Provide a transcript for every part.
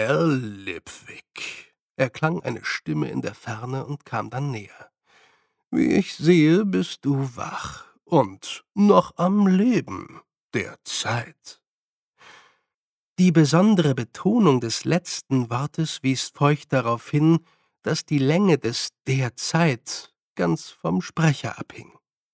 Herr Lipwig, erklang eine Stimme in der Ferne und kam dann näher. Wie ich sehe, bist du wach und noch am Leben der Zeit. Die besondere Betonung des letzten Wortes wies Feucht darauf hin, dass die Länge des der Zeit ganz vom Sprecher abhing.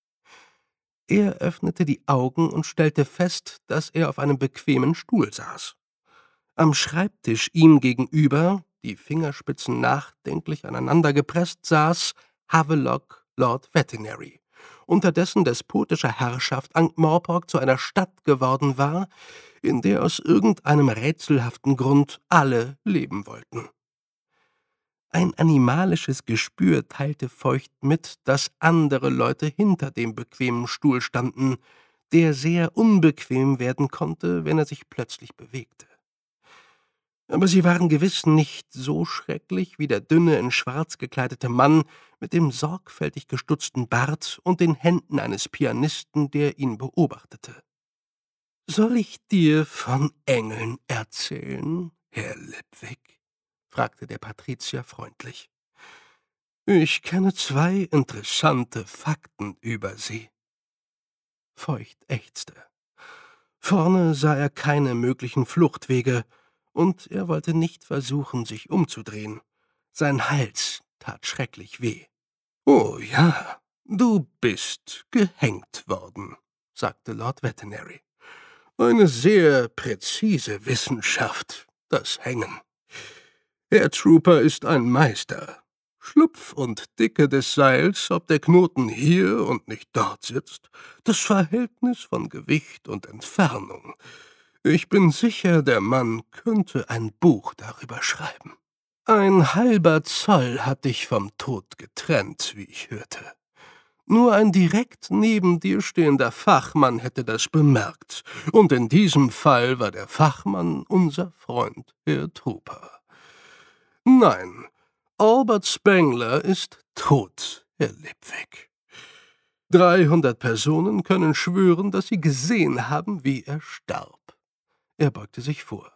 Er öffnete die Augen und stellte fest, dass er auf einem bequemen Stuhl saß. Am Schreibtisch ihm gegenüber, die Fingerspitzen nachdenklich aneinander gepresst, saß Havelock Lord Vetinary, unter dessen despotischer Herrschaft Ankh-Morpork zu einer Stadt geworden war, in der aus irgendeinem rätselhaften Grund alle leben wollten. Ein animalisches Gespür teilte Feucht mit, dass andere Leute hinter dem bequemen Stuhl standen, der sehr unbequem werden konnte, wenn er sich plötzlich bewegte. Aber sie waren gewiss nicht so schrecklich wie der dünne, in Schwarz gekleidete Mann mit dem sorgfältig gestutzten Bart und den Händen eines Pianisten, der ihn beobachtete. »Soll ich dir von Engeln erzählen, Herr Lipwig?« fragte der Patrizier freundlich. »Ich kenne 2 interessante Fakten über sie.« Feucht ächzte. Vorne sah er keine möglichen Fluchtwege, und er wollte nicht versuchen, sich umzudrehen. Sein Hals tat schrecklich weh. »Oh ja, du bist gehängt worden«, sagte Lord Vetinary. »Eine sehr präzise Wissenschaft, das Hängen. Herr Trooper ist ein Meister. Schlupf und Dicke des Seils, ob der Knoten hier und nicht dort sitzt, das Verhältnis von Gewicht und Entfernung. Ich bin sicher, der Mann könnte ein Buch darüber schreiben. Ein halber Zoll hat dich vom Tod getrennt, wie ich hörte. Nur ein direkt neben dir stehender Fachmann hätte das bemerkt, und in diesem Fall war der Fachmann unser Freund, Herr Trooper. Nein, Albert Spengler ist tot, Herr Lipwig. 300 Personen können schwören, dass sie gesehen haben, wie er starb.« Er beugte sich vor.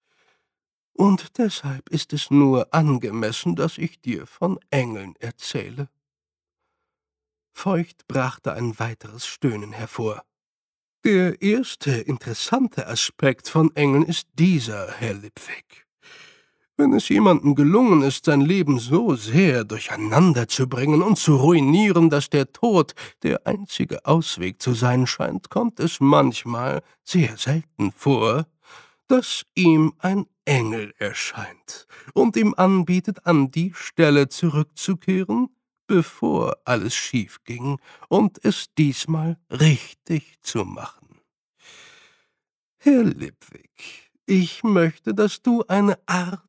»Und deshalb ist es nur angemessen, dass ich dir von Engeln erzähle.« Feucht brachte ein weiteres Stöhnen hervor. »Der erste interessante Aspekt von Engeln ist dieser, Herr Lipwig. Wenn es jemandem gelungen ist, sein Leben so sehr durcheinander zu bringen und zu ruinieren, dass der Tod der einzige Ausweg zu sein scheint, kommt es manchmal, sehr selten vor, dass ihm ein Engel erscheint und ihm anbietet, an die Stelle zurückzukehren, bevor alles schief ging, und es diesmal richtig zu machen. Herr Lipwig, ich möchte, dass du eine Art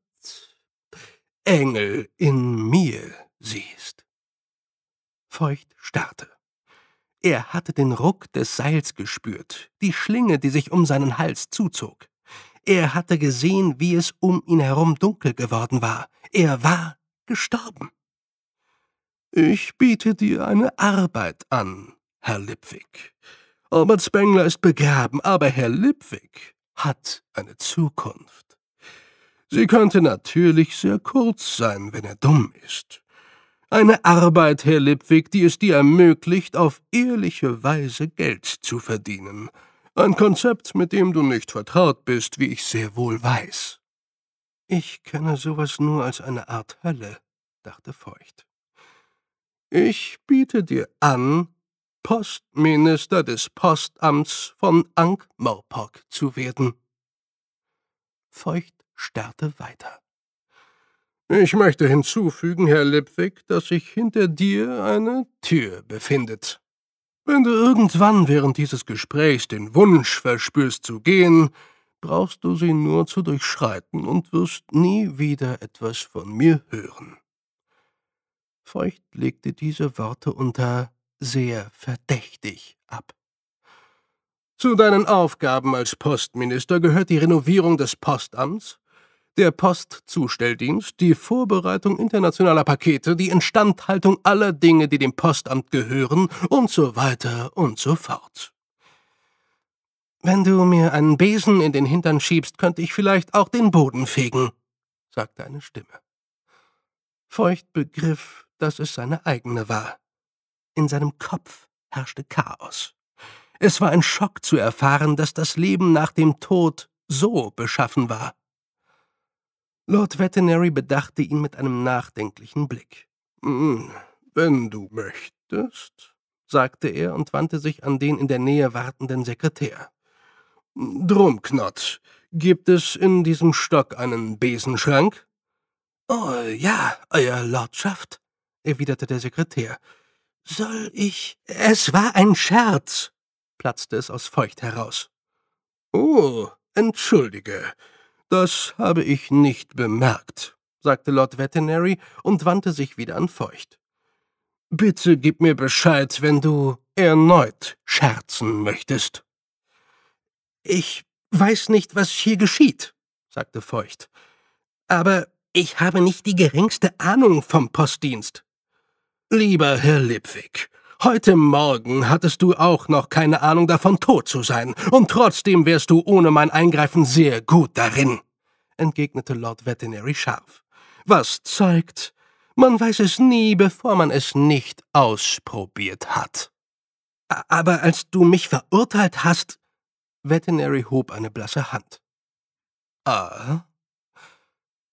Engel in mir siehst.« Feucht starrte. Er hatte den Ruck des Seils gespürt, die Schlinge, die sich um seinen Hals zuzog. Er hatte gesehen, wie es um ihn herum dunkel geworden war. Er war gestorben. »Ich biete dir eine Arbeit an, Herr Lipwig. Albert Spengler ist begraben, aber Herr Lipwig hat eine Zukunft. Sie könnte natürlich sehr kurz sein, wenn er dumm ist. Eine Arbeit, Herr Lipwig, die es dir ermöglicht, auf ehrliche Weise Geld zu verdienen. Ein Konzept, mit dem du nicht vertraut bist, wie ich sehr wohl weiß.« »Ich kenne sowas nur als eine Art Hölle«, dachte Feucht. »Ich biete dir an, Postminister des Postamts von Ankh-Morpork zu werden.« Feucht starrte weiter. »Ich möchte hinzufügen, Herr Lipwig, dass sich hinter dir eine Tür befindet. Wenn du irgendwann während dieses Gesprächs den Wunsch verspürst zu gehen, brauchst du sie nur zu durchschreiten und wirst nie wieder etwas von mir hören.« Feucht legte diese Worte unter »sehr verdächtig« ab. »Zu deinen Aufgaben als Postminister gehört die Renovierung des Postamts, der Postzustelldienst, die Vorbereitung internationaler Pakete, die Instandhaltung aller Dinge, die dem Postamt gehören, und so weiter und so fort. Wenn du mir einen Besen in den Hintern schiebst, könnte ich vielleicht auch den Boden fegen«, sagte eine Stimme. Feucht begriff, dass es seine eigene war. In seinem Kopf herrschte Chaos. Es war ein Schock zu erfahren, dass das Leben nach dem Tod so beschaffen war. Lord Veterinary bedachte ihn mit einem nachdenklichen Blick. »Wenn du möchtest«, sagte er und wandte sich an den in der Nähe wartenden Sekretär. »Drumknott, gibt es in diesem Stock einen Besenschrank?« »Oh ja, Euer Lordschaft«, erwiderte der Sekretär. »Soll ich...« »Es war ein Scherz«, platzte es aus Feucht heraus. »Oh, entschuldige, das habe ich nicht bemerkt«, sagte Lord Veterinary und wandte sich wieder an Feucht. »Bitte gib mir Bescheid, wenn du erneut scherzen möchtest.« »Ich weiß nicht, was hier geschieht«, sagte Feucht. »Aber ich habe nicht die geringste Ahnung vom Postdienst.« »Lieber Herr Lipwig, heute Morgen hattest du auch noch keine Ahnung davon, tot zu sein, und trotzdem wärst du ohne mein Eingreifen sehr gut darin«, entgegnete Lord Veterinary scharf. »Was zeigt, man weiß es nie, bevor man es nicht ausprobiert hat.« »Aber als du mich verurteilt hast...« Veterinary hob eine blasse Hand. »Ah,